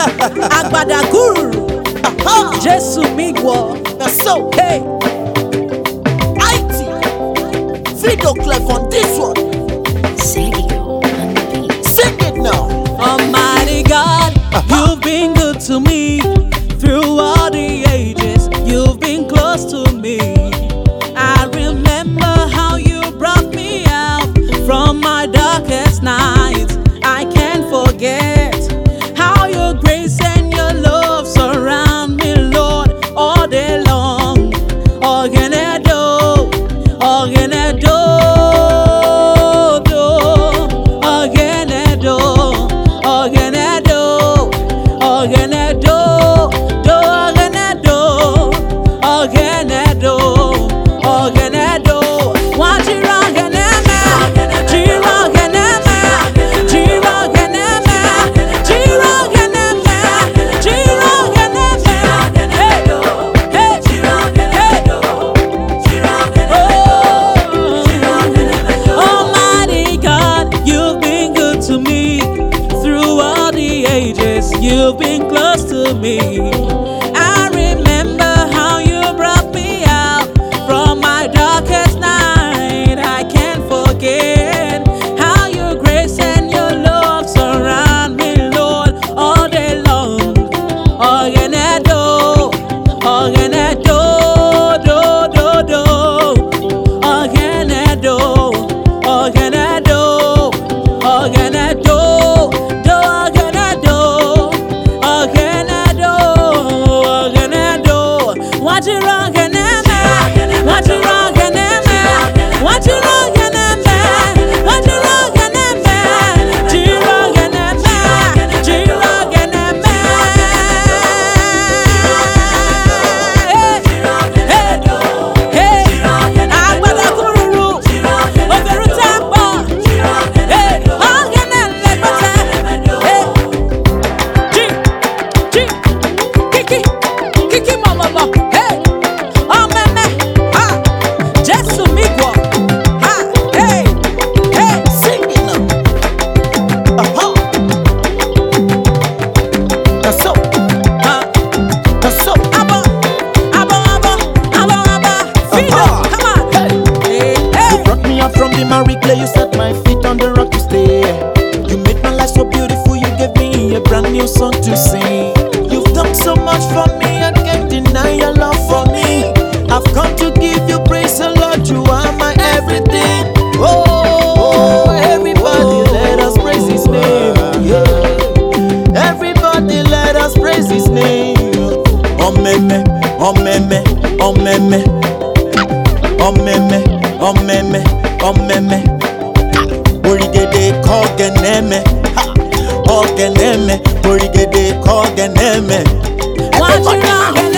Agbada guru. Jesu migwo. So, Hey. IT. Video clip on this one. Sing Sing it now. Almighty God, you've been good to me through all the ages. You've been close to me. I remember how you brought me out from my darkest nights. I can't forget how your grace and your love surround me, Lord, all day long. Organedo, organedo, organedo, organedo, organedo, organedo, organedo, organedo. Watch it organema, G-organema, G-organema, G-organema, G-organema. Hey, hey, Almighty God, you've been good to me through all the ages. You've been close to me. I remember how you brought me out from my darkest night. I can't forget how your grace and your love surround me, Lord, all day long. Organedo, organedo, do, do, do. Organedo, organedo, organedo, do, organedo, organedo, organedo. Watch it organema, watch it organema, watch it organema, watch it organema, G-organema, G-organema. Hey, Agbada guru, Oberu Tambo. Hey, organele pata. Hey, Kiki mama. Hey, Omeme, ha, Jesu migwo, ha, hey, hey. Sing it now. So, so. Abo, Fido, come on. Hey, hey. You brought me out from the marry clay. You set my feet on the rock to stay. You made my life so beautiful. You gave me a brand new song to sing. You've done so much for me. I can't deny your love for me. I've come to give you praise, oh Lord. You are my everything. Oh, everybody, let us praise His name. Yeah. Everybody, let us praise His name. Oh meme, oh meme, oh meme. Omeme, omeme, omeme. Origede kogeneme, ogeneme. Origede kogeneme. Watch it organema.